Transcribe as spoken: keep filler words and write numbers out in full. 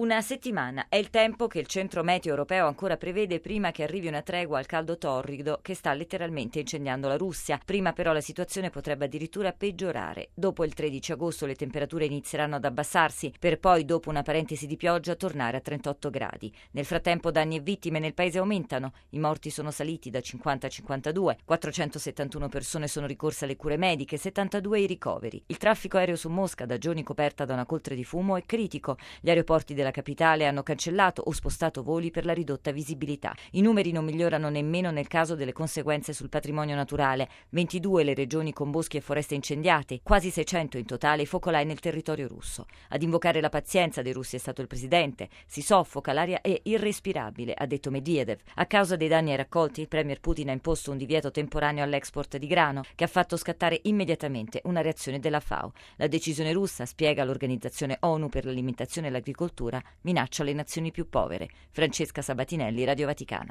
Una settimana è il tempo che il centro meteo europeo ancora prevede prima che arrivi una tregua al caldo torrido che sta letteralmente incendiando la Russia. Prima però la situazione potrebbe addirittura peggiorare. Dopo il tredici agosto le temperature inizieranno ad abbassarsi per poi, dopo una parentesi di pioggia, tornare a trentotto gradi. Nel frattempo danni e vittime nel paese aumentano. I morti sono saliti da cinquanta a cinquantadue, quattrocentosettantuno persone sono ricorse alle cure mediche, settantadue i ricoveri. Il traffico aereo su Mosca, da giorni coperta da una coltre di fumo, è critico. Gli aeroporti della capitale hanno cancellato o spostato voli per la ridotta visibilità. I numeri non migliorano nemmeno nel caso delle conseguenze sul patrimonio naturale. ventidue le regioni con boschi e foreste incendiate, quasi seicento in totale i focolai nel territorio russo. Ad invocare la pazienza dei russi è stato il presidente. Si soffoca, l'aria è irrespirabile, ha detto Medvedev. A causa dei danni ai raccolti, il premier Putin ha imposto un divieto temporaneo all'export di grano, che ha fatto scattare immediatamente una reazione della FAO. La decisione russa, spiega l'Organizzazione ONU per l'alimentazione e l'agricoltura, minaccia le nazioni più povere. Francesca Sabatinelli, Radio Vaticana.